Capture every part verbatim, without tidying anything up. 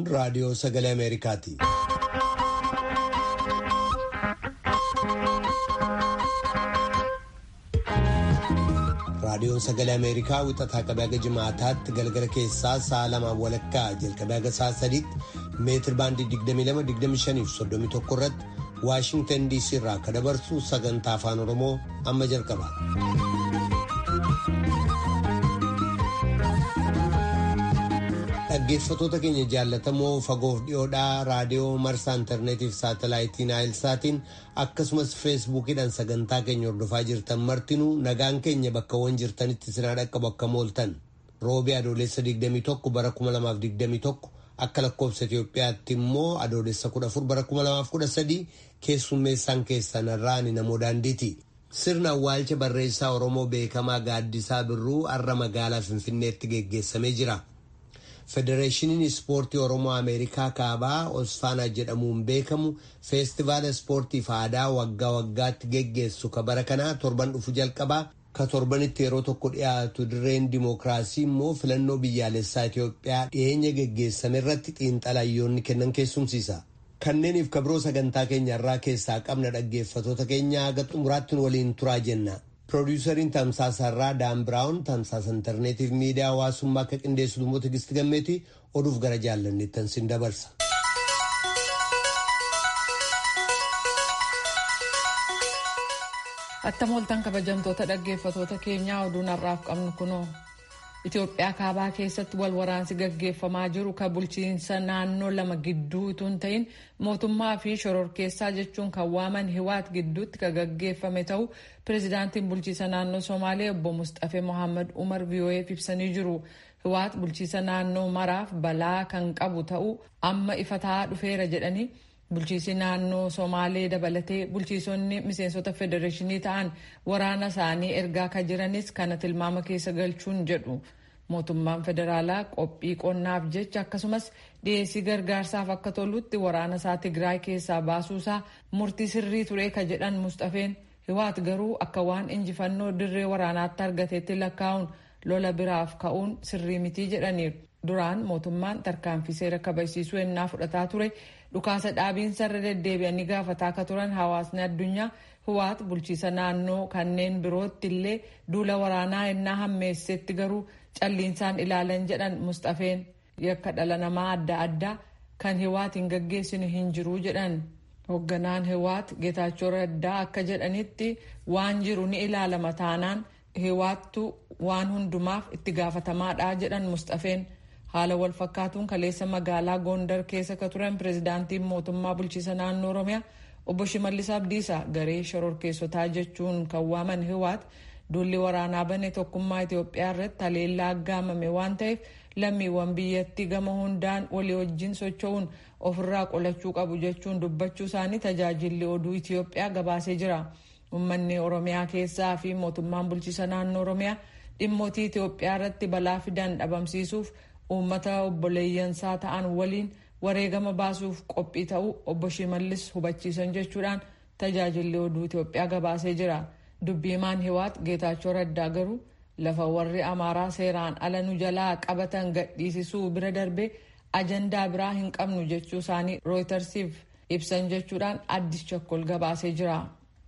raadiyoo sagalee Ameerikaati. Raadiyoon sagalee Ameerikaa wixataa qabee haga jimaataatti galgala keessaa sa'a lamaan walakkaa jalqabee haga sa'a sadiitti meetir baandii digdamii lama digdamii shanii fi soddomii tokko irratti Waashingtan D C irraa akka dabarsu sagantaa afaan Oromoo amma jalqaba. Dhaggeeffattoota keenya jaallatamoo fagoof dhiyoodhaa raadiyoo marsaa intarneetiif saatalaayitii naayilsaatiin akkasumas feesbuukiidhaan sagantaa keenya hordofaa jirtan martinuu nagaan keenya bakkawwan jirtanitti sinaa dhaqqabu akka mooltan roobii adoolessa digdamii tokko bara kuma lamaaf digdamii tokko akka lakkoofsa Itoophiyaatti immoo adoolessa kudha afur bara kuma lamaaf kudha sadii keessummeessaan keessan irraani namoo daandiiti. Sirna awwaalcha barreessaa Oromoo beekamaa Gaaddisaa Birruu har'a magaalaa Finfinneetti geggeessamee jira. Federeeshiniin Ispoortii Oromoo Ameerikaa Kaabaa Osfaanaa jedhamuun beekamu feestivaala ispoortiif aadaa waggaa waggaatti geggeessu ka bara kanaa torban dhufu jalqabaa ka torbanitti yeroo tokko dhiyaatu dirreen dimookiraasii immoo filannoo biyyaalessaa Itoophiyaa dhiyeenya geggeessame irratti xiinxalayyoonni kennan keessumsiisa. Kanneeniif kabroo sagantaa keenya irraa keessaa qabna dhaggeeffatoota keenya haga xumuraatti waliin turaa jenna. Piroodyusariin Tamsaasa irraa Daan Biraawun Tamsaasa intarneetiif miidiyaa hawaasummaa akka qindeessitu immoo Tigistii Gammeetii oduuf gara jaallanneettan sin dabarsa. Attam ooltan kabajamtoota dhaggeeffatoota keenyaa oduun har'aaf qabnu kunoo. Itoophiyaa kaabaa keessatti wal waraansi gaggeeffamaa jiru ka bulchiinsa naannoo lama gidduu utuu hin ta'in mootummaa fi shororkeessaa jechuun kan waaman Hiwaat gidduutti ka gaggeeffame ta'u pireezidaantiin bulchiinsa naannoo Somaalee obbo Mustafee Mohaammed Umar V O F ibsanii jiru. Hiwaat bulchiinsa naannoo maraaf balaa kan qabu ta'u amma ifa ta'aa dhufeera jedhanii bulchiinsi naannoo Somaalee dabalatee bulchiisonni miseensota federeeshinii ta'an waraana isaanii ergaa ka jiranis kana tilmaama keessa galchuun jedhu. Mootummaan federaalaa qophii qonnaaf jecha akkasumas dhiyeessii gargaarsaaf akka tolutti waraana isaa Tigraay keessaa baasuusaa murtii sirrii ture ka jedhan Mustafeen Hiwaat garuu akka waan injifannoo dirree waraanaatti argateetti lakkaa'uun lola biraaf ka'uun sirrii mitii jedhaniiru. Duraan mootummaan tarkaanfii seera kabachiisuu ennaa fudhataa ture dhukaasa dhaabiinsa irra deddeebi'anii gaafataa akka turan hawaasni addunyaa Hiwaat bulchiisa naannoo kanneen birootti illee duula waraanaa ennaa hammeessetti garuu calliinsaan ilaalan jedhan Mustafeen yakka dhala namaa adda addaa kan Hiwaat hin gaggeessinu hin jiru jedhan. Hoogganaan Hiwaat Geetaachoo Raddaa akka jedhanitti waan jiru ni ilaalama taanaan Hiwaattu waan hundumaaf itti gaafatamaadha jedhan Mustafeen. Haala wal fakkaatuun kaleessa magaalaa Gondar keessa ka turan pireezidaantiin mootummaa bulchiisa naannoo Oromiyaa obbo Shimallis Abdiisaa garee shororkeessotaa jechuun kan waaman Hiwaat duulli waraanaa bane tokkummaa Itoophiyaa irratti haleellaa aggaamame waan ta'eef lammiiwwan biyyattii gama hundaan walii wajjin socho'uun ofirraa qolachuu qabu jechuun dubbachuu isaanii tajaajilli oduu Itoophiyaa gabaasee jira. Uummanni Oromiyaa keessaa fi mootummaan bulchiisa naannoo Oromiyaa dhimmootii Itoophiyaa irratti balaa fidan dhabamsiisuuf uummata obboleeyyansaa ta'an waliin wareegama baasuuf qophii ta'uu obbo Shimallis hubachiisan jechuudhaan tajaajilli oduu Itoophiyaa gabaasee jira. Dubbiimaan Hiwaat Geetaachoo Raddaa garuu lafa warri Amaaraa seeraan ala nu jalaa qabatan gadhiisisuu bira darbee ajandaa biraa hin qabnu jechuu isaanii Rooyitersiif ibsan jechuudhaan Addis Chakkol gabaasee jira.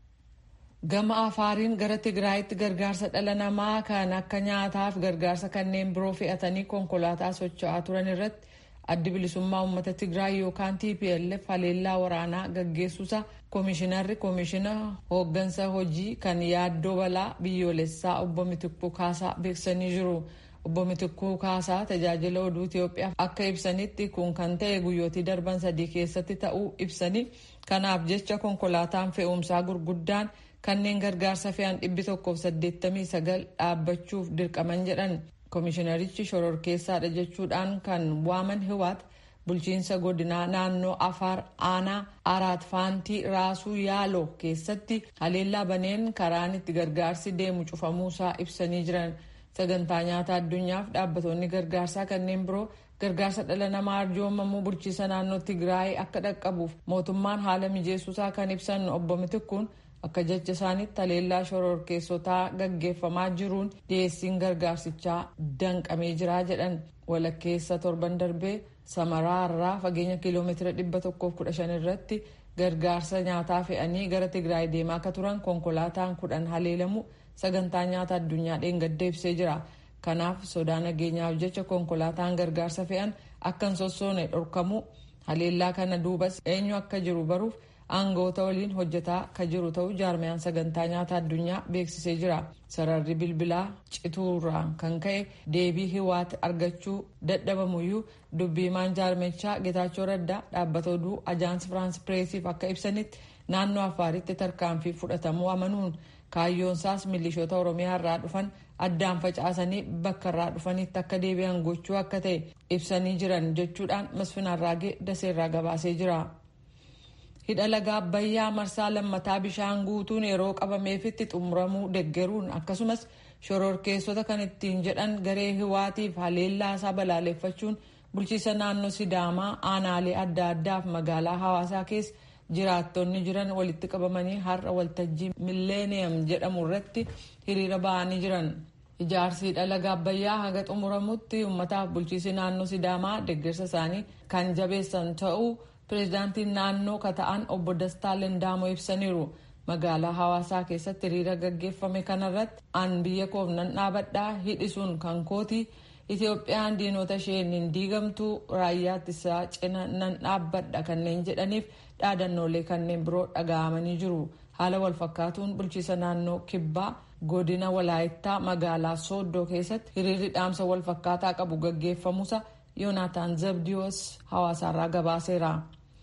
Gama Afaariin gara Tigraayitti gargaarsa dhala namaa kan akka nyaataaf gargaarsa kanneen biroo fe'atanii konkolaataa socho'aa turan irratti addi bilisummaa uummata Tigraay yookaan T P L F haleellaa waraanaa gaggeessuusa koomishinarri koomishina hooggansa hojii kan yaaddoo balaa biyyoolessaa obbo Mitikkuu Kaasaa beeksisanii jiru. Obbo Mitikkuu Kaasaa tajaajila oduu Itoophiyaaf akka ibsanitti kun kan ta'e guyyootii darban sadii keessatti ta'uu ibsanii kanaaf jecha konkolaataan fe'umsaa gurguddaan kanneen gargaarsa fe'an dhibbi tokkoof saddeettamii sagal dhaabbachuuf dirqaman jedhan. Koomishinarichi shororkeessaadha jechuudhaan kan waaman Hiwaat bulchiinsa godinaa naannoo Afaar aanaa Araat Faantii Raasuu Yaaloo keessatti haleellaa baneen karaan itti gargaarsi deemu cufamuusaa ibsanii jiran. Sagantaa nyaata addunyaaf dhaabbattoonni gargaarsaa kanneen biroo gargaarsa dhala namaa arjoomamuu bulchiisa naannoo Tigraay akka dhaqqabuuf mootummaan haala mijeessuusaa kan ibsan obbo Mitikkuun akka jecha isaaniitti haleellaa shororkeessotaa gaggeeffamaa jiruun dhiyeessiin gargaarsichaa danqamee jira jedhan. Walakkeessa torban darbee Samaraa irraa fageenya kiiloomeetira dhibba tokkoof kudha shan irratti gargaarsa nyaataa fe'anii gara Tigraay deemaa akka turan konkolaataan kudhan haleelamu sagantaa nyaata addunyaa dheengadda ibsee jira. Kanaaf sodaa nageenyaaf jecha konkolaataan gargaarsa fe'an akka hin sossoone dhorkamu. Haleellaa kana duubas eenyu akka jiru baruuf aangawoota waliin hojjetaa akka jiru ta'uu jaarmiyaan sagantaa nyaata addunyaa beeksisee jira. Sararri bilbilaa cituurraan kan ka'e deebii hiwaati argachuu dadhabamuyyuu dubbiimaan jaarmichaa Getaachoo Raddaa dhaabbata oduu Ajaans Firaans Pireesiif akka ibsanitti naannoo Afaaritti tarkaanfii fudhatamuu amanuun kaayyoonsaas milishoota Oromiyaa irraa dhufan addaan facaasanii bakka irraa dhufanitti akka deebi'an gochuu akka ta'e ibsanii jiran jechuudhaan Masfin Arraagee Daseerraa gabaasee jira. Hidha laga Abbayyaa marsaa lammataa bishaan guutuun yeroo qabameefitti xumuramuu deggeruun akkasumas shororkeessota kan ittiin jedhan garee hiwaatiif haleellaa isaa balaaleffachuun bulchiisa naannoo Sidaamaa aanaalee adda addaaf magaalaa Hawaasaa keessa jiraattonni jiran walitti qabamanii har'a waltajjii Milleeniyam jedhamu irratti hiriira ba'anii jiran. Ijaarsi hidha laga Abbayyaa haga xumuramutti uummataaf bulchiisi naannoo Sidaamaa deeggarsa isaanii kan jabeessan ta'uu Pireezidaantiin naannoo kata'an obbo Dastaa Lendaamoo ibsaniiru. Magaalaa Hawaasaa keessatti hiriira gaggeeffame kanarratti an biyya koof nan dhaabadhaa hidhisuun kan kooti Itoophiyaan diinota isheen hin diigamtu raayyaa ittisaa cina nan dhaabbadha kanneen jedhaniif dhaadannoolee kanneen biroo dhaga'amanii jiru. Haala wal fakkaatuun bulchiisa naannoo Kibbaa godina Walaayittaa magaalaa Sooddoo keessatti hiriirri dhaamsa wal fakkaataa qabu gaggeeffamuusa Yoonaataan Zabdiyoos Hawaasaarraa gabaaseera.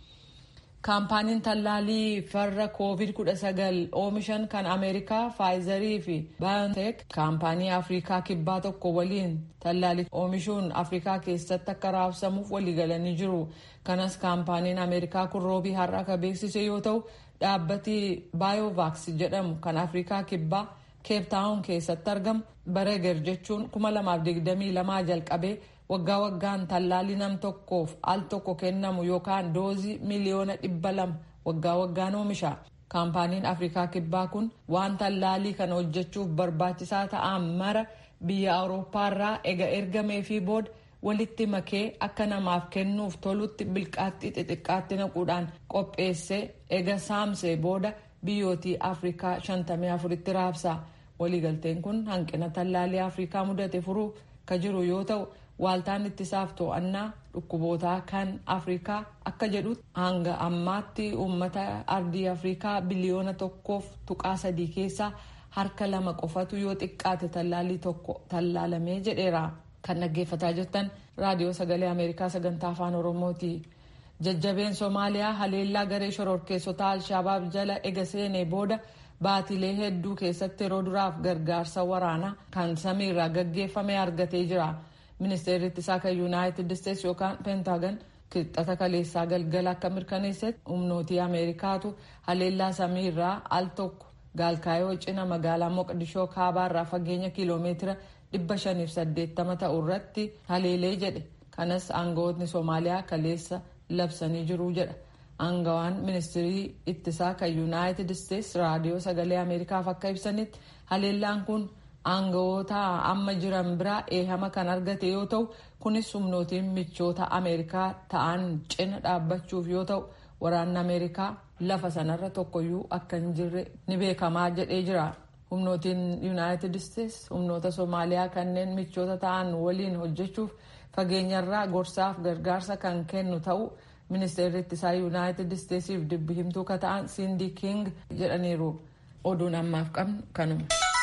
Kaampaaniin tallaalii farra koovid kudha sagal oomishan kan Ameerikaa Faayizarii fi Baayonteek kaampaanii Afrikaa kibbaa tokko waliin tallaalii oomishuun Afrikaa keessatti akka raabsamuuf waliigalanii jiru. Kanas kaampaaniin Ameerikaa kun roobii har'a akka beeksise yoo ta'u dhaabbati Baayovaaks jedhamu kan Afrikaa kibbaa Keeptaawun keessatti argamu bareeger jechuun kuma lamaaf digdamii lamaa jalqabee waggaa waggaan tallaalii nam tokkoof al tokko kennamu yookaan doozii miliyoona dhibba lama waggaa waggaan oomisha. Kaampaaniin Afrikaa kibbaa kun waan tallaalii kana hojjechuuf barbaachisaa ta'an mara biyya Awurooppaarraa ega ergamee fi booda walitti makee akka namaaf kennuuf tolutti bilqaaxxii xixiqqaatti naquudhaan qopheessee ega saamsee booda biyyootii Afrikaa shantamii afuritti raabsa. Waliigalteen kun hanqina tallaalii Afrikaa mudate furuuf ka jiru yoo ta'u waaltaan ittisaaf to'annaa dhukkubootaa kan Afrikaa akka jedhutti hanga ammaatti uummata ardii Afrikaa biliyoona tokkoof tuqaa sadii keessaa harka lama qofatu yoo xiqqaate tallaalii tokko tallaalamee jedheera. Kan dhaggeeffataa jirtan raadiyoo sagalee Ameerikaa sagantaa afaan Oromooti. Jajjabeen Somaaliyaa haleellaa garee shororkeessota Alshabaab jala ega seenee booda baatilee hedduu keessatti yeroo duraaf gargaarsa waraanaa kan samiirraa gaggeeffame argatee jira. Ministeerri ittisaa kan Yuunaayitid Isteetsi yookaan Peentaagan kibxata kaleessaa galgala akka mirkaneessetti humnootii Ameerikaatu haleellaa samiirraa al tokko gaalkaayoo cina magaalaa Moqdishoo kaabaarraa fageenya kiiloomeetira dhibba shaniif saddeettama ta'u irratti haleelee jedhe. Kanas aangawootni Soomaaliyaa kaleessa labsanii jiru jedha. Aangawaan ministeerii ittisaa kan Yuunaayitid Isteetsi raadiyoo sagalee Ameerikaaf akka ibsanitti haleellaan kun aangawoota amma jiran biraa eehama kan argate yoo ta'u kunis humnootiin michoota Ameerikaa ta'an cina dhaabbachuuf yoo ta'u waraanni Ameerikaa lafa sanarra tokkoyyuu akka hin jirre ni beekamaa jedhee jira. Humnootiin Yuunaayitid Isteetsi humnoota Soomaaliyaa kanneen michoota ta'an waliin hojjechuuf fageenyarraa gorsaaf gargaarsa kan kennu ta'u ministeerri ittisaa Yuunaayitid Isteetsiif dubbi himtuu ka ta'an Sindi King jedhaniiru. Oduun ammaaf qabnu kanuma.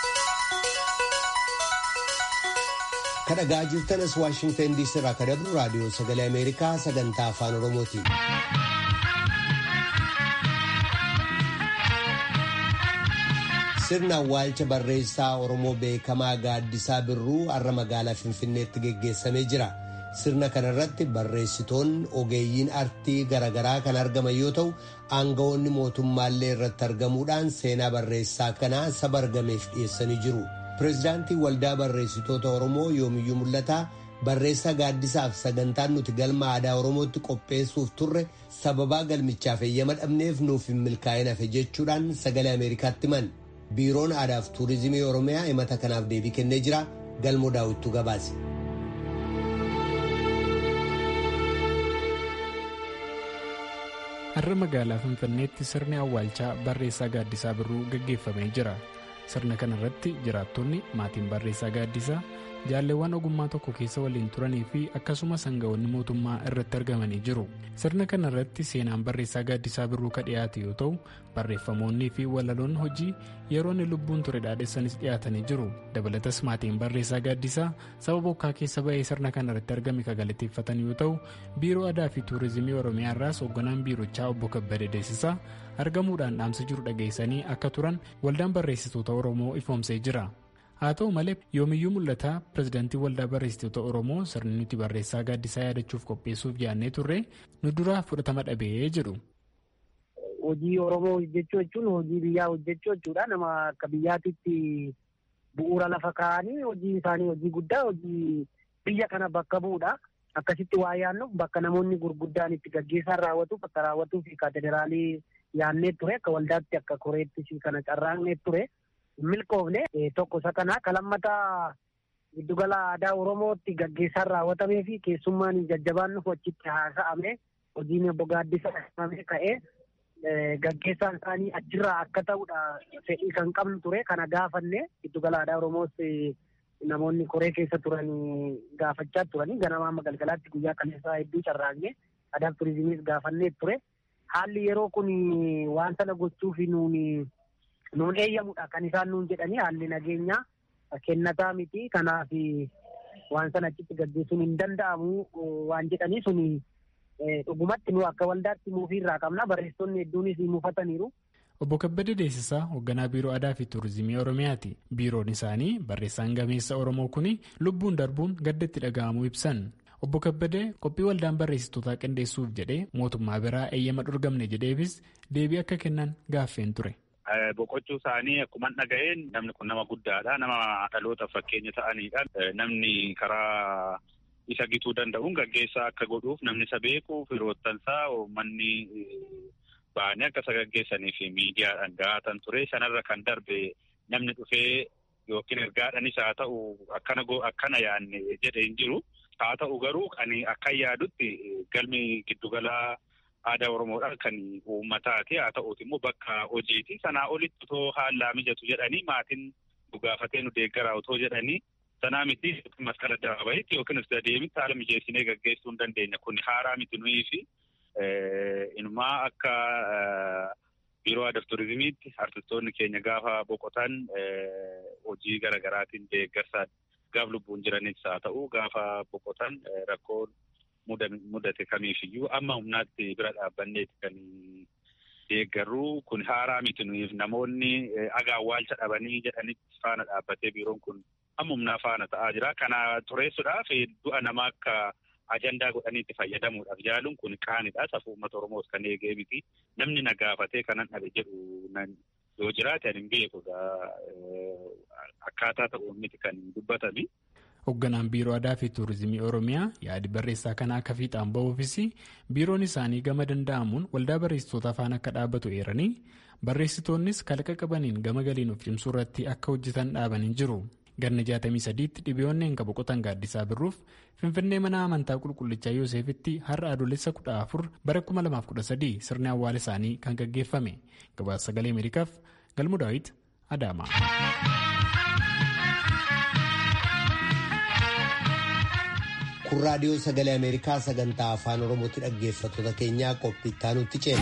Kadhagaa jirtanas Waashingtan diisii irraa kadhabnu raadiyoo sagalee Ameerikaa sagantaa afaan Oromooti. Sirna awwaalcha barreessaa Oromoo beekamaa Gaaddisaa Birruu har'a magaalaa Finfinneetti geggeessamee jira. Sirna kanarratti barreessitoonni ogeeyyiin artii garaagaraa kan argaman yoo ta'u aangawoonni mootummaallee irratti argamuudhaan seenaa barreessaa kanaa saba argameef dhiyeessanii jiru. Pireezidaantii Waldaa Barreessitoota Oromoo Yoomiyyuu Mul'ataa barreessaa Gaaddisaaf sagantaan nuti galma aadaa Oromootti qopheessuuf turre sababaa galmichaaf eeyyama dhabneef nuuf hin milkaa'in hafe jechuudhaan sagalee Ameerikaatti himan. Biiroon Aadaaf Tuurizimii Oromiyaa himata kanaaf deebii kennee jira. Galmoo Daawwittuu gabaase. har'a magaalaa Finfinneetti sirni awwaalchaa barreessaa Gaaddisaa Birruu gaggeeffamee jira. Sirna kana irratti jiraattonni maatiin barreessaa Gaaddisaa jaalleewwan ogummaa tokko keessa waliin turanii fi akkasumas hangawoonni mootummaa irratti argamanii jiru. Sirna kana irratti seenaan barreessaa Gaaddisaa Birruu ka dhiyaate yoo ta'u barreeffamoonnii fi walaloon hojii yeroo inni lubbuun ture dhaadheessanis dhiyaatanii jiru. Dabalatas maatiin barreessaa Gaaddisaa saba bokkaa keessa ba'ee sirna kana irratti argame ka galateeffatan yoo ta'u biiroo aadaa fi tuurizimii Oromiyaa irraas hoogganaan biirochaa obbo Kabbadee Deessisaa argamuudhaan dhaamsa jiru dhageessanii akka turan waldaan barreessitoota Oromoo ifoomsee jira. Haa ta'u malee yoomiyyuu mul'ata pirezidaantii waldaa barreessitoota Oromoo sirni nuti barreessaa Gaaddisaa yaadachuuf qopheessuuf yaadnee turre nu duraa fudhatama dhabee jedhu. Hojii Oromoo hojjechuu jechuun hojii biyyaa hojjechuu jechuudha. Nama akka biyyaatitti bu'uura lafa kaa'anii hojii isaanii hojii guddaa hojii biyya kana bakka bu'uudha. Akkasitti waa yaannuuf bakka namoonni gurguddaan itti gaggeessaan raawwatuuf akka raawwatuu fi kaatedraalii yaannee ture akka waldaatti akka koreetti kana carraaqnee ture. Milkoofne tokko isa kana kalammataa giddugala aadaa Oromootti gaggeessaan raawwatamee fi keessummaan jajjabaan nuuf achitti haasa'ame hojiin obbo Gaaddisaa himamee ka'ee gaggeessaan isaanii achirraa akka ta'udha fedhii kan qabnu ture. Kana gaafanne giddugala aadaa Oromoos namoonni koree keessa turan gaafachaa turanii ganamaa magalgalaatti guyyaa kaleessaa hedduu carraaqne aadaa turizimiis gaafannee ture. Haalli yeroo kun waan sana gochuuf nuuni nuun eeyyamudha kan isaan nuun jedhanii haalli nageenyaa kennataa miti kanaaf waan sana achitti gaggeessuun hin danda'amu waan jedhanii suni dhugumatti nu akka waldaatti muufiirraa qabna barreessonni hedduunis muufataniiru. Obbo Kabbadee Deessisaa hoogganaa biiroo aadaa fi tuurizimii Oromiyaati. Biiroon isaanii barreessaan gameessa Oromoo kuni lubbuun darbuun gaddatti dhaga'amuu ibsan. Obbo Kabbadee qophii waldaan barreessitootaa qindeessuuf jedhee mootummaa biraa eeyyama dhorgamne jedheefis deebii akka kennan gaaffeen ture. Boqochuu isaanii akkuma dhaga'een namni kun nama guddaadha. Nama dhaloota fakkeenya ta'anidha. Namni karaa isa gituu danda'uun gaggeessaa akka godhuuf namni isa beekuuf firoottansaa uummanni ba'anii akka isa gaggeessanii fi miidiyaadhaan gaatan ture. Sanarra kan darbe namni dhufee yookiin ergaadhaanis haa ta'u akkana akkana yaadne jedhe hin jiru. Haa ta'u garuu kan akka yaadutti galmi giddugala aadaa Oromoodhaan kan uummataati. Haa ta'uuti immoo bakka hojiiti. Sanaa olitti otoo haalaa mijatu jedhanii maatiin dhugaafatee nu deeggaraa otoo jedhanii sanaa miti masqala addabaabayitti yookiin isa deemitti haala mijeessinee gaggeessuu hin dandeenya. Kun haaraa miti nuyi fi inumaa akka biiroo aadaa fi turizimiitti artistoonni keenya gaafa boqotan hojii garaagaraatiin deeggarsaa gaaf lubbuun jiranis haa ta'u gaafa boqotan rakkoon mudate kamiifiyyuu amma humnaatti bira dhaabbanneeti kan deeggarru. Kun haaraa miti nuyiif namoonni agaawwaalcha dhabanii jedhanitti faana dhaabbatee biiroon kun amma humnaa faana ta'aa jira. Kana tureessuudhaaf du'a namaa akka ajandaa godhaniitti fayyadamuudhaaf jaaluun kun qaanidha. Safuu uummata Oromoos kan eegee miti. Namni na gaafatee kanan dhabe jedhu yoo jiraate ani hin beekudha. Akkaataa ta'uun miti kan dubbatami. Hoogganaan biiroo aadaa fi tuurizimii Oromiyaa yaadi barreessaa kana akka fiixaan ba'uufis biiroon isaanii gama danda'amuun waldaa barreessitoota faana akka dhaabbatu eeranii barreessitoonnis kalaqa qabaniin gama galiin of cimsuu irratti akka hojjetan dhaabanii jiru. Ganna jaatamii sadiitti dhibeewwan akka boqotan Gaaddisaa Birruuf Finfinnee mana amantaa qulqullichaa Yoosefitti har'a adoolessa kudha afur bara kuma lamaaf kudha sadii sirni awwaala isaanii kan gaggeeffame. Gabaasa Sagalee Ameerikaaf Galmuu Daawit Adaamaa. Kun raadiyoo Sagalee Ameerikaa sagantaa afaan Oromootti dhaggeeffattoota keenyaa qophii itti aanutti ceena.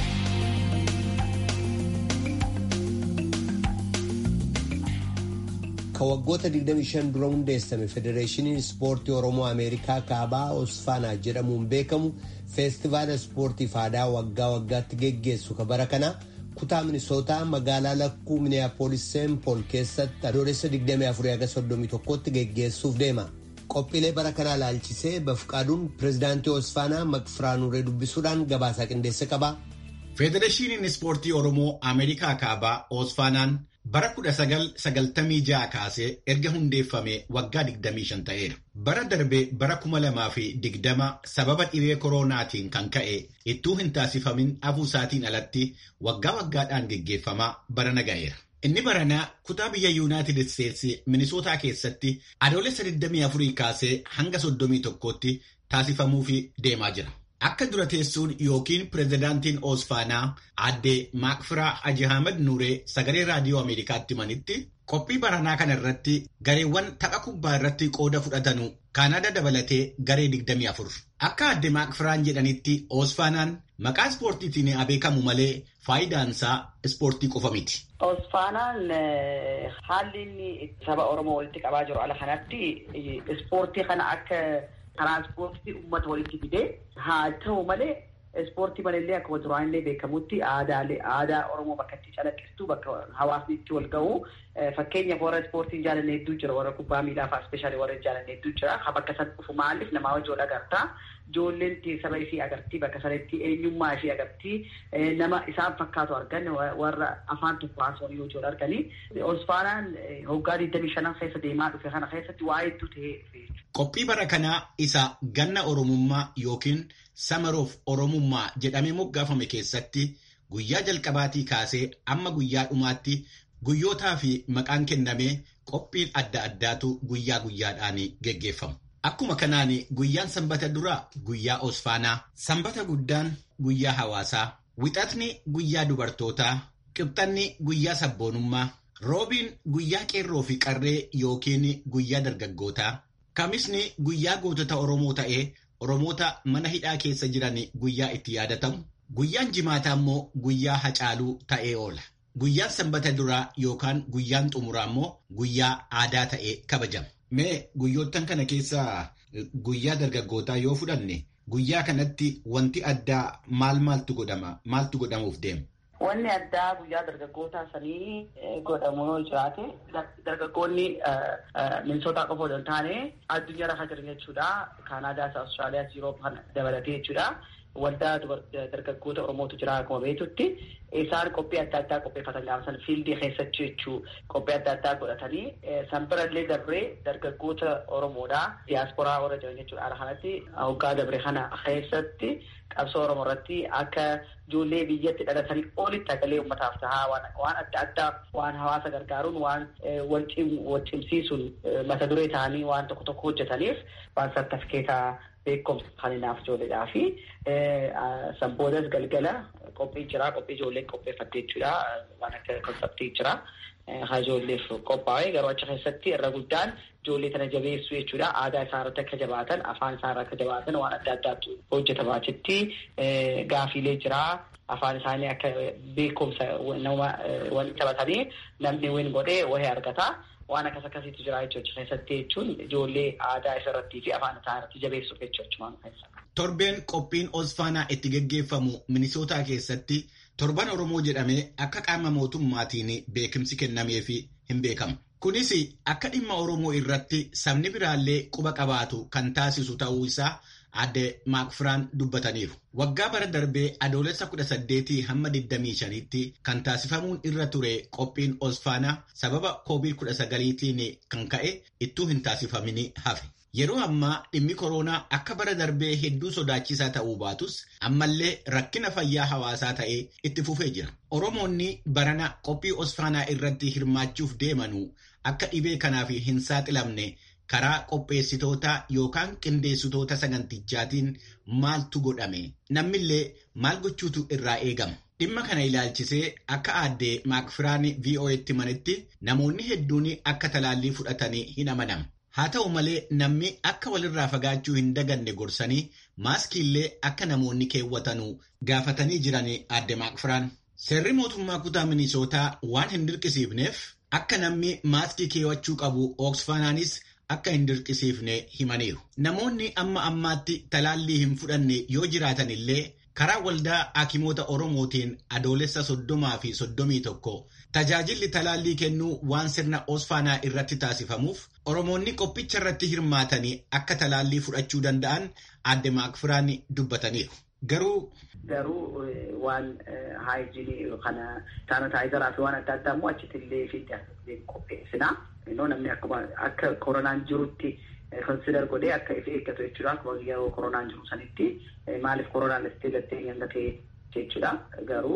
Ka waggoota digdamii shan dura hundeessame Federeeshiniin Ispoortii Oromoo Ameerikaa Kaabaa Osfaanaa jedhamuun beekamu feestivaala ispoortiif aadaa waggaa waggaatti geggeessu ka bara kana kutaa Minisootaa magaalaa lakkuu Miniyaapolis Seenpool keessatti adoolessa digdamii afurii haga soddomii tokkotti geggeessuuf deema. Qophiilee bara kanaa laalchisee Bafqaaduun pirezidaantii Osfaanaa Maqfiraanuree dubbisuudhaan gabaasaa qindeessa qaba. Federeeshiniin Ispoortii Oromoo Ameerikaa Kaabaa Osfaanaan bara kudha sagal sagaltamii ja'a kaasee erga hundeeffame waggaa digdamii shan ta'eera. Bara darbe bara kuma lamaa fi digdama sababa dhibee koronaatiin kan ka'e ittuu hin taasifamin hafuusaatiin alatti waggaa waggaadhaan geggeeffamaa bara naga'eera. Inni baranaa kutaa biyya Yuunaayitid Isteetsi Minisootaa keessatti adoolessa digdamii afurii kaasee hanga soddomii tokkootti taasifamuufi deemaa jira. Akka dura teessuun yookiin pireezidaantiin Oosfaanaa aadde Maakfiraa Haji Ahmed Nuuree sagalee raadiyoo Ameerikaatti himanitti qophii baranaa kana irratti gareewwan tapha kubbaa irratti qooda fudhatanu Kaanaada dabalatee garee digdamii afur. Akka aadde Maakfiraan jedhanitti Oosfaanaan maqaa ispoortiitiin beekamu malee faayidaansaa ispoortii qofa miti. Oosfaanaan haalli inni saba Oromoo walitti qabaa jiru ala kanatti ispoortii kana akka tiranspoortii uummata walitti fidee haa ta'u malee ispoortii malee akkuma duraanillee beekamutti aadaalee aadaa Oromoo bakka itti calaqqistu bakka hawaasni itti wal ga'u fakkeenyaaf warra ispoortiin jaalanne hedduu jira warra kubbaa miilaa fa'aa ispeeshaalii warra jaalanne hedduu jira ha bakka san dhufu maaliif namaa wajjin agartaa ijoolleen saba ishii agartii bakka sanatti eenyummaa ishii agartii nama isaan fakkaatu argan warra afaan tokko haasawanii yoo jiru arganii Oosfaanaan hoggaa digdamii shanan keessa deemaa dhufe kana keessatti waa hedduu ta'ee. Qophii bara kanaa isa ganna Oromummaa yookiin Samaroof Oromummaa jedhamee moggaafame keessatti guyyaa jalqabaatii kaasee amma guyyaa dhumaatti guyyootaa fi maqaan kennamee qophiin adda addaatu guyyaa guyyaadhaan geggeeffamu. Akkuma kanaan guyyaan sanbata duraa guyyaa Oosfaanaa, sanbata guddaan guyyaa hawaasaa, wixatni guyyaa dubartootaa, qibxanni guyyaa sabboonummaa, roobiin guyyaa qeerroo fi qarree yookiin guyyaa dargaggootaa, kamisni guyyaa gootota Oromoo ta'ee Oromoota mana hidhaa keessa jiran guyyaa itti yaadatamu, guyyaan jimaataa immoo guyyaa hacaaluu ta'ee oola. Guyyaan sanbata duraa yookaan guyyaan xumuraa immoo guyyaa aadaa ta'ee kabajama. Mee guyyoottan kana keessaa guyyaa dargaggootaa yoo fudhanne guyyaa kanatti wanti addaa maal maaltu godhama? Maaltu godhamuuf deema? Wanni addaa guyyaa dargaggootaa sanii godhamu yoo jiraate dargaggoonni Minisootaa qofa osoo hin taane addunyaa irra jiran jechuudha. Kaanaadaas, Awustiraaliyaas, Yurooppaan dabalatee jechuudha. Waldaa dargaggoota Oromootu jira akkuma beektutti isaan qophii adda addaa qopheeffatan gaafa san fiildii keessatti jechuu qophii adda addaa godhatanii san birallee dabree dargaggoota Oromoodhaa diyaasporaa warra jiran jechuudha. Ala kanatti hoggaa dabree kana keessatti qabsoo Oromoo irratti akka ijoollee biyyatti dhalatanii olitti hagalee uummataaf tahaa waan adda addaa waan hawaasa gargaaruun waan wal cimsiisuun mata duree ta'anii waan tokko tokko hojjetaniif waan sartifikeetaa beekumsa kan inaaf ijoolleedhaa fi sanboodas galgala qophii jira qophii ijoolleen qopheeffattee jechuudha waan akka konseptii jira haa ijoolleef qophaa'ee garuu achi keessatti irra guddaan ijoollee tana jabeessuu jechuudha aadaa isaa irratti akka jabaatan afaan isaa irratti akka jabaatan waan adda addaatu hojjetama achitti gaafiilee jira afaan isaanii akka beekumsa nama waliin taphatanii namni win godhee wahee argata. Waan akkas akkasiitu jira jechuudha keessatti jechuun ijoollee aadaa isarrattii fi afaan isaa irratti jabeessuuf jechuudha. Torbeen qophiin Oosfaanaa itti geggeeffamu Minisootaa keessatti torban Oromoo jedhamee akka qaama mootummaatiin beekumsi kennameefi hin beekamu. Kunis akka dhimma Oromoo irratti sabni biraallee quba qabaatu kan taasisu ta'uu isaa aadde Maakfiraan dubbataniiru. Waggaa bara darbee adoolessa kudha saddeetii hamma digdamii shaniitti kan taasifamuun irra ture qophiin Oosfaanaa sababa koovid kudha sagaliitiin kan ka'e ittuu hin taasifamin hafe. Yeroo ammaa dhimmi koronaa akka bara darbee hedduu sodaachisaa ta'uu baatus ammallee rakkina fayyaa hawaasaa ta'ee itti fufee jira. Oromoonni barana qophii Oosfaanaa irratti hirmaachuuf deemanuu akka dhibee kanaaf hin saaxilamne karaa qopheessitoota yookaan qindeessitoota sagantichaatiin maaltu godhame? Nammillee maal gochuutu irraa eegama? Dhimma kana ilaalchisee akka aadde Maakfiraan V O A'tti manetti namoonni hedduun akka talaallii fudhatanii hin amanamu. Haa ta'u malee namni akka walirraa fagaachuu hin daganne gorsanii maaskiillee akka namoonni keewwatanuu gaafatanii jiran aadde Maakfiraan. Seerri mootummaa kutaa Minisootaa waan hin dirqisiifneef akka namni maaskii keewwachuu qabu Oosfaanaanis akka hin dirqisiifne himaniiru. Namoonni amma ammaatti talaallii hin fudhanne yoo jiraatan illee karaa waldaa hakimoota Oromootiin adoolessa soddomaa fi soddomii tokko tajaajilli talaallii kennuu waan sirna Oosfaanaa irratti taasifamuuf Oromoonni qophicha irratti hirmaatanii akka talaallii fudhachuu danda'an aadde Maakfiraan dubbataniiru. Garuu garuu waan haayijinii kana saanitaayizaraa fi waan adda addaa immoo achitti illee fi qopheessinaa. Namni akkuma akka koronaan jirutti consider godhee akka if eeggatu jechuudha. Akkuma yeroo koronaan jiru sanitti maaliif koronaan itti gattee nyaatee jechuudha. Garuu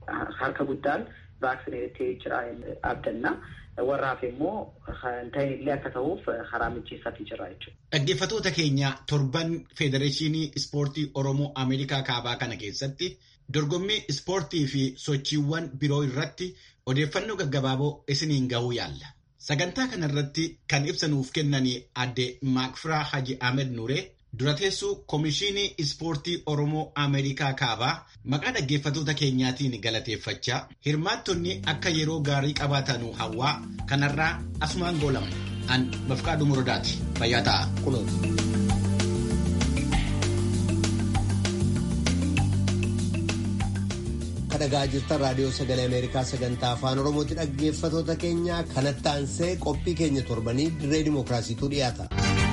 harka guddaan vaaksineetii jira abdanna. warra hafe immoo kan illee akka ta'uuf karaa mijeessaatii jira jechuudha. Dhaggeeffattoota keenya torban Federeeshinii Ispoortii Oromoo Ameerikaa Kaabaa kana keessatti dorgommii ispoortii fi sochiiwwan biroo irratti odeeffannoo gaggabaaboo isiniin gahuu yaalla. Sagantaa kanarratti kan ibsanuuf kennanii adde Maakfiraa Haji Ahmed Nuuree dura teessuu Komishinii Ispoortii Oromoo Ameerikaa Kaabaa maqaa dhaggeeffattoota keenyaatiin galateeffachaa hirmaattonni akka yeroo gaarii qabaatanu hawwaa kanarraa asumaan goolaman an Bafqaaduu Muradaati fayyaa ta'a. Kadhagaa jirtan raadiyoo sagalee Ameerikaa sagantaa afaan Oromooti. Dhaggeeffattoota keenya kanatti aansee qophii keenya torbanii dirree dimookiraasiitu dhiyaata.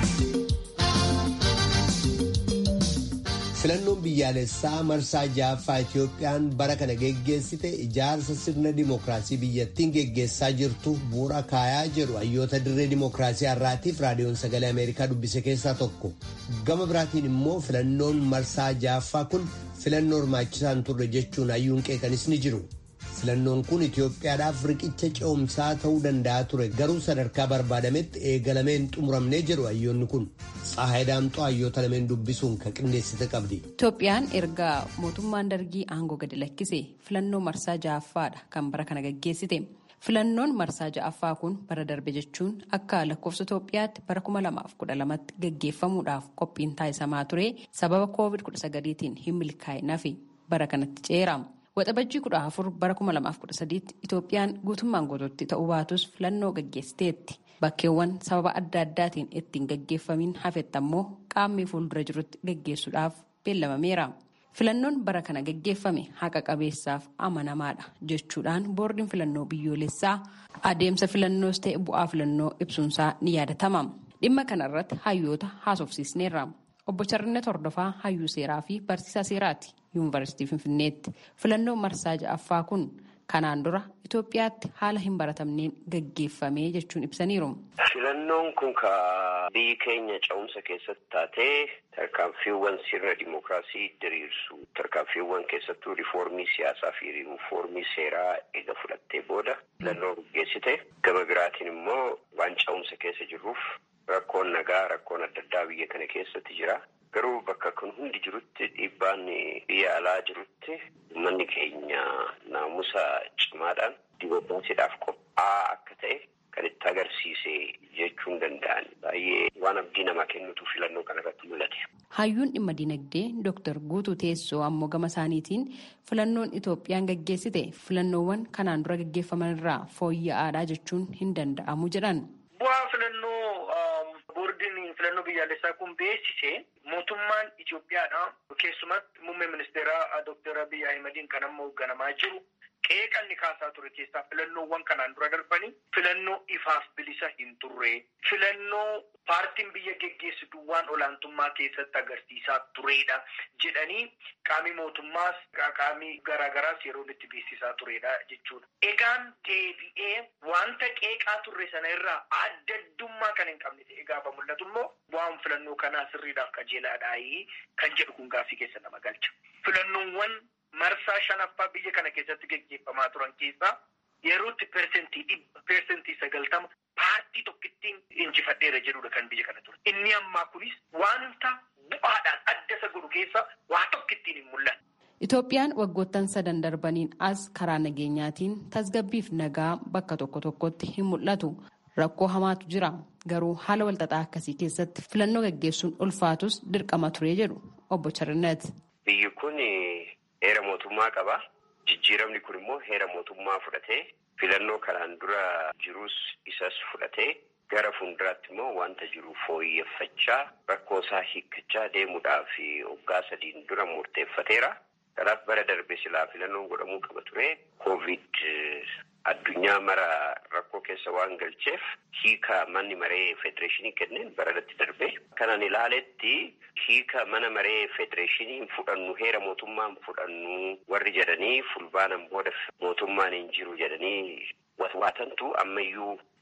Filannoon biyyaalessaa marsaa ja'affaa Itoophiyaan bara kana geggeessite ijaarsa sirna dimookiraasii biyyattiin geggeessaa jirtu bu'uura kaayaa jedhu hayyoota dirree dimookiraasii har'aatiif raadiyoon sagalee Ameerikaa dubbise keessaa tokko. Gama biraatiin immoo filannoon marsaa ja'affaa kun filannoo hirmaachisaa hin turre jechuun hayyuun qeeqanis ni jiru. Filannoon kun Itoophiyaadhaaf riqicha ce'umsaa ta'uu danda'a ture garuu sadarkaa barbaadametti eegalamee hin xumuramnee jedhu hayyoonni kun. Tsahaay Daamxoo hayyoota lameen dubbisuun kan qindeessite qabdi. Itoophiyaan erga mootummaan dargii aangoo gadi lakkise filannoo marsaa ja'affaadha kan bara kana gaggeessite. Filannoon marsaa ja'affaa kun bara darbe jechuun akka lakkoofsa Itoophiyaatti bara kuma lamaaf kudha lamatti gaggeeffamuudhaaf qophiin taasisamaa ture sababa koovid kudha sagaliitiin hin milkaa'in hafe bara kanatti ceera. Waxabajjii kudha afur bara kuma lamaaf kudha sadiitti Itoophiyaan guutummaan guutuutti ta'uu baatus filannoo gaggeessiteetti. Bakkeewwan sababa adda addaatiin ittiin gaggeeffamiin hafetti ammoo qaamni fuuldura jirutti gaggeessuudhaaf beellamameera. Filannoon bara kana gaggeeffame haqa qabeessaaf amanamaadha jechuudhaan boordiin filannoo biyyoolessaa adeemsa filannoos ta'e bu'aa filannoo ibsuunsaa ni yaadatama. Dhimma kanarratti hayyoota haasofsiisneerra. Obbo Charrinnet Hordofaa hayyuu seeraa fi barsiisaa seeraati yuunivarsiitii Finfinneetti. Filannoon marsaa ja'affaa kun kanaan dura Itoophiyaatti haala hin baratamneen gaggeeffamee jechuun ibsaniiru. Filannoon kun ka biyyi keenya ce'umsa keessatti taatee tarkaanfiiwwan sirna dimookiraasii diriirsu tarkaanfiiwwan keessattuu riifoormii siyaasaa fi riifoormii seeraa eega fudhattee booda filannoo gaggeessite. Gama biraatiin immoo waan ce'umsa keessa jirruuf rakkoon nagaa rakkoon adda addaa biyya kana keessatti jira. Garuu bakka kun hundi jirutti dhiibbaan biyya alaa jirutti uummanni keenya naamusa cimaadhaan dimookiraasiidhaaf qophaa'aa akka ta'e kan itti agarsiise jechuun danda'an baay'ee waan abdii namaa kennutu filannoo kanarratti mul'ate. Hayyuun dhimma dinagdee Dooktar Guutuu Teessoo ammoo gama isaaniitiin filannoon Itoophiyaan gaggeessite filannoowwan kanaan dura gaggeeffaman irraa fooyya'aadhaa jechuun hin danda'amu jedhan. Bu'aa filannoo boordiin filannoo biyyaalessaa kun beeksise mootummaan Itoophiyaadha. Keessumatti muummee ministeeraa Dooktar Abiy Ahimadiin kan amma hoogganamaa jiru qeeqanni kaasaa ture keessaa filannoowwan kanaan dura darbanii filannoo ifaaf bilisa hin turre filannoo paartiin biyya geggeessitu waan olaantummaa keessatti agarsiisaa turedha jedhanii qaamii mootummaas qaamii garaagaraas yeroo itti beeksisaa turedha jechuudha. Egaan deebi'ee wanta qeeqaa turre sana irraa addaddummaa kan hin qabne ta'e gaafa mul'atu immoo bu'aan filannoo kanaa sirriidhaaf qajeelaadhaayi kan jedhu kun gaaffii keessa nama galcha. Filannoowwan marsaa shanaffaa biyya kana keessatti gaggeeffamaa turan keessaa yerootti persentii dhibba persentii sagaltama paartii tokkittiin injifadheera jedhudha kan biyya kana ture. Inni ammaa kunis wanta bu'aadhaan adda isa godhu keessa waa tokkittiin hin mul'anne. Itoophiyaan waggoottan sadan darbaniin as karaa nageenyaatiin tasgabbiif nagaa bakka tokko tokkotti hin mul'atu. Rakkoo hamaatu jira. Garuu haala walxaxaa akkasii keessatti filannoo gaggeessuun ulfaatus dirqama ture jedhu obbo Charrinnet. Biyyi kun heera mootummaa qaba. Jijjiiramni kun immoo heera mootummaa fudhatee filannoo kanaan dura jirus isas fudhatee gara fuulduraatti immoo wanta jiru fooyyeffachaa rakkoo isaa hiikkachaa deemuudhaaf waggaa sadiin dura murteeffateera. Kanaaf bara darbe silaa filannoon godhamuu qaba ture. Koovid addunyaa mara rakkoo keessa waan galcheef hiika manni maree federeeshinii kenneen baradatti darbe. Kanan ilaaletti hiika mana maree federeeshinii fudhannu heera mootummaan fudhannu warri jedhanii fulbaanan booda mootummaan hin jiru jedhanii watwaatantu ammayyuu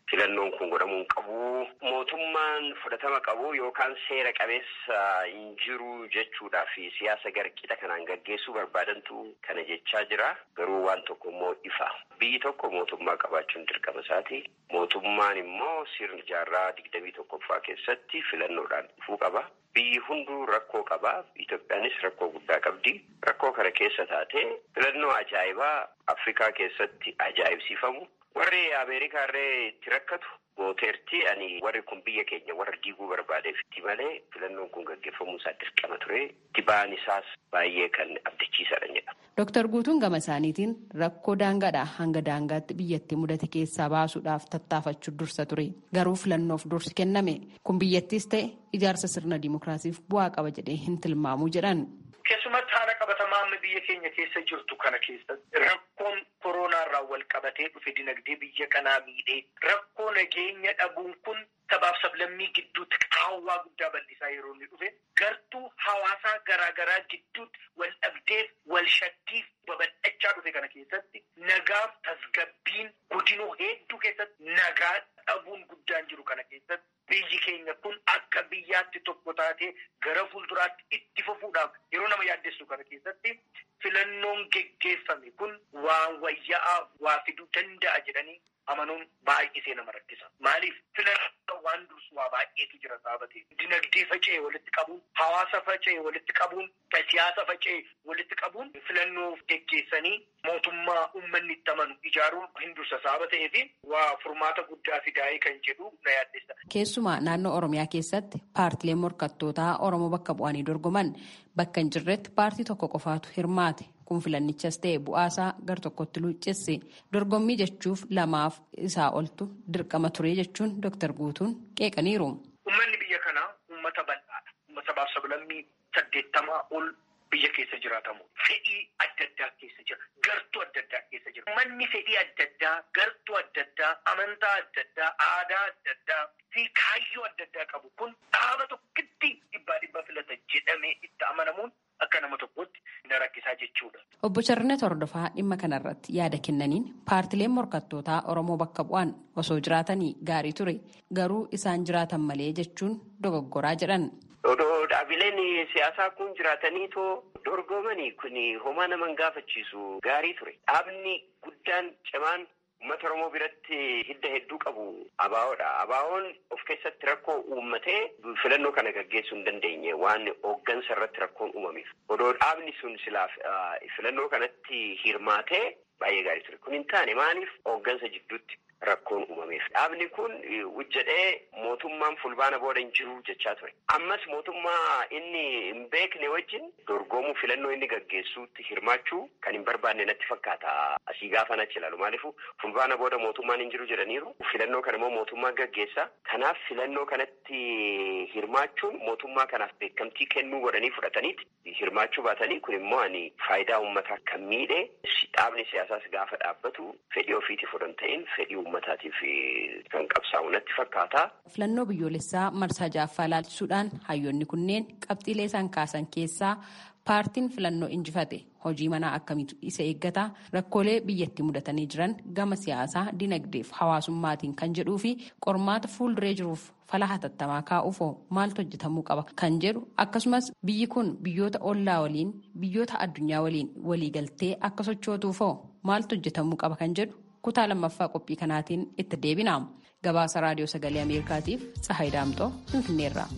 filannoon kun godhamuu qabu mootummaan fudhatama qabu yookaan seera qabeessa hin jiru jechuudhaa fi siyaasa garqixa kanaan gaggeessuu barbaadantu kana jechaa jira. Garuu waan tokko immoo ifa. Biyyi tokko mootummaa qabaachuun dirqama isaati. Mootummaan immoo sirna jaarraa digdamii tokkoffaa keessatti filannoodhaan dhufuu qaba. Biyyi hunduu rakkoo qaba. Itoophiyaanis rakkoo guddaa qabdi. Rakkoo kana keessa taatee filannoo ajaa'ibaa Afrikaa keessatti ajaa'ibsiifamu. Warri Ameerikaa irree itti rakkatu gooteerti ani warri kun biyya keenya warra diiguu barbaadeef itti malee filannoon kun gaggeeffamuu isaa dirqama ture. Itti ba'an isaas baay'ee kan abdachiisadha jedha. Dooktar Guutuun gama isaaniitiin rakkoo daangaadhaa hanga daangaatti biyyatti mudate keessaa baasuudhaaf tattaafachuu dursa ture. Garuu filannoof dursi kenname kun biyyattiis ta'e ijaarsa sirna dimookiraasiif bu'aa qaba jedhee hin tilmaamu jedhan. Keessumatti haala qabatamaa amma biyya keenya keessa jirtu kana keessatti rakkoon koronaa irraa wal qabatee dhufe dinagdee biyya kanaa miidhee rakkoo nageenya dhabuun kun sabaaf sablammii gidduutti qaawwaa guddaa bal'isaa yeroo inni dhufe gartuu hawaasaa garaagaraa gidduutti wal dhabdeef wal shakkiif babal'achaa dhufe kana keessatti nagaaf tasgabbiin godinoo hedduu keessatti nagaa dhabuun guddaan jiru kana keessatti biyyi keenya kun akka biyyaatti tokko taatee gara fuulduraatti itti fufuudhaaf yeroo nama yaaddessu kana keessatti filannoon geggeeffame kun waan wayyaa'aa waa fiduu danda'a jedhanii amanuun baay'isee nama rakkisa. Maaliif filannoo waan dursu waa baay'eetu jira saabate. Dinagdee faca'ee walitti qabuun, hawaasa faca'ee walitti qabuun, siyaasa faca'ee walitti qabuun filannoo geggeessanii mootummaa uummanni itti amanu ijaaruun hin dursa saabatee fi waa furmaata guddaa fidaa'ee kan jedhu na yaaddessa. Keessumaa naannoo Oromiyaa keessatti paartileen morkattootaa Oromoo bakka bu'anii dorgoman bakka hin jirretti paartii tokko qofaatu hirmaate. Kun filannichas ta'e bu'aasaa gar tokkotti luuccesse dorgommii jechuuf lamaaf isaa oltu dirqama ture jechuun Dooktar Guutuun qeeqaniiru. Uummanni biyya kanaa uummata bal'aadha. Uummata sabaaf sablammii saddeettamaa ol biyya keessa jiraatamu. Fedhii adda addaa keessa jira. Gartuu adda addaa keessa jira. Uummanni fedhii adda addaa, gartuu adda addaa, amantaa adda addaa, aadaa adda addaa fi kaayyoo adda addaa qabu kun dhaaba tokkotti dhibbaa dhibba filata jedhamee itti amanamuun akka nama tokkotti na rakkisaa jechuudha. Obbo Charnet Hordofaa dhimma kanarratti yaada kennaniin paartileen morkattootaa Oromoo bakka bu'an osoo jiraatanii gaarii ture garuu isaan jiraatan malee jechuun dogoggoraa jedhan. Dhaabileen siyaasaa kun jiraatanii too dorgomanii kun homaa nama hin gaafachiisu gaarii ture. Dhaabni guddaan cimaan uummata Oromoo biratti hidda hedduu qabu ABO'dha. ABO'n of keessatti rakkoo uummatee filannoo kana gaggeessuu hin dandeenye waan hooggansa irratti rakkoon uumameef. Odoo dhaabni sun silaaf filannoo kanatti hirmaatee baay'ee gaarii ture. Kun hin taane maaliif hooggansa jidduutti rakkoon uumameef. Dhaabni kun hojjedhee mootummaan fulbaana booda hin jiru jechaa ture. Ammas mootummaa inni hin beekne wajjin dorgomuu filannoo inni gaggeessuutti hirmaachuu kan hin barbaanne natti fakkaata. Asii gaafa nachi ilaalu maaliifu fulbaana booda mootummaan hin jiru jedhaniiru. Filannoo kana immoo mootummaan gaggeessa. Kanaaf filannoo kanatti hirmaachuun mootummaa kanaaf beekamtii kennuu godhanii fudhataniiti. Hirmaachuu baatanii kun immoo ani faayidaa uummataa kan miidhe dhaabni siyaasaas gaafa dhaabbatu fedhii ofiitiif odoo hin ta'in fedhii uummataatiif kan qabsaa'u natti fakkaata. Filannoo biyyoolessaa marsaa ja'affaa ilaalchisuudhaan hayyoonni kunneen qabxiilee isaan kaasan keessaa paartiin filannoo injifate hojii manaa akkamiitu isa eeggata rakkoolee biyyatti mudatanii jiran gama siyaasaa dinagdeef hawaasummaatiin kan jedhuu fi qormaata fuulduree jiruuf fala hatattamaa kaa'uuf maaltu hojjetamuu qaba kan jedhu akkasumas biyyi kun biyyoota ollaa waliin biyyoota addunyaa waliin waliigaltee akka sochootuuf maaltu hojjetamuu qaba kan jedhu kutaa lammaffaa qophii kanaatiin itti deebina. Gabaasa raadiyoo sagalee Ameerikaatiif Tsahaay Daamxoo Finfinneerraa.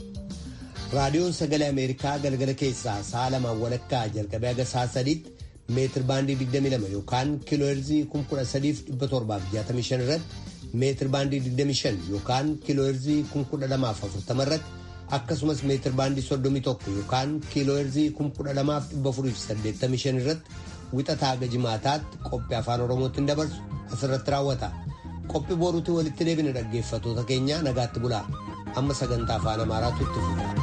Raadiyoon sagalee Ameerikaa galgala keessaa sa'a lamaan walakkaa jalqabee haga sa'a sadiitti meetir baandii digdamii lama yookaan kiiloo heerzii kuma kudha sadiif dhibba torbaaf jaatamii shan irratti meetir baandii digdamii shan yookaan kiiloo heerzii kuma kudha lamaaf afurtama irratti akkasumas meetir baandii soddomii tokko yookaan kiiloo heerzii kuma kudha lamaaf dhibba afuriif saddeettamii shan irratti wixataa haga jimaataatti qophii afaan Oromootiin dabarsu asirratti raawwata. Qophii boruutti walitti deebina dhaggeeffattoota keenya nagaatti bulaa. Amma sagantaa afaan Amaaraatu itti fufa.